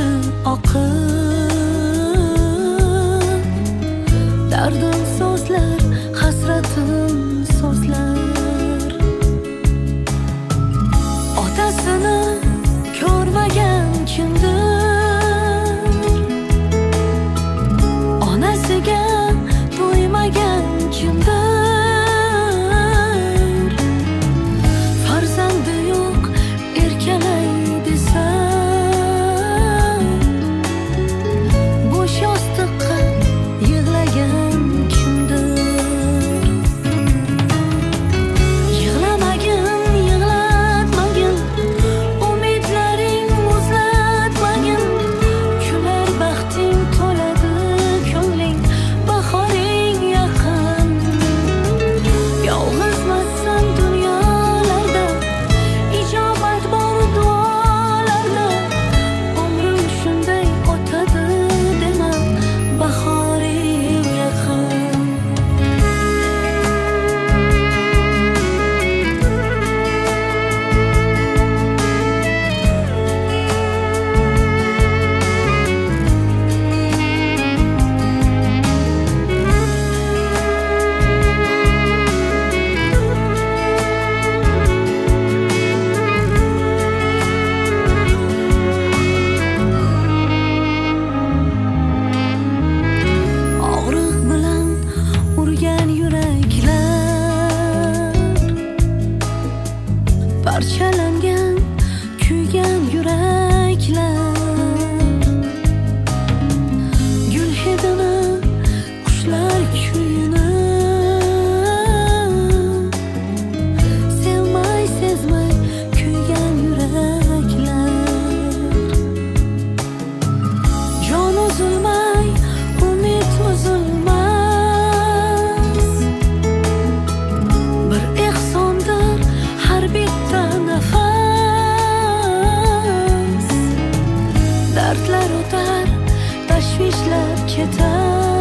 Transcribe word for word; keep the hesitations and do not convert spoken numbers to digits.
yoshi oqib, dardim so'zlar, hasratim so'zlar. Otasini ko'rmagan kimdir, onasiga to'ymagan kimdir. Farzandi yo'q erkalay desa, bo'sh yostiqqa yig'lagan kimdir. Yig'lamagin, yig'latmagin, umidlaring muzlatmagin. Kular baxting to'ladi ko'ngling, bahoring yaqin. Yolg'izmassan dunyolarda, ijobat bor duolarda. Umrim shunday o'tadi dema, bahoring yaqin. Og'riq bilan urgan yuraklar, parchalangan, kuygan yuraklar. Gul hidini, qushlar kuyini sevmay, sezmay kuygan yuraklar. Jon uzilmay, umid uzilmas. Bir ehsondir har bitta nafas. Dardlar o'tar, tashvishlar ketar.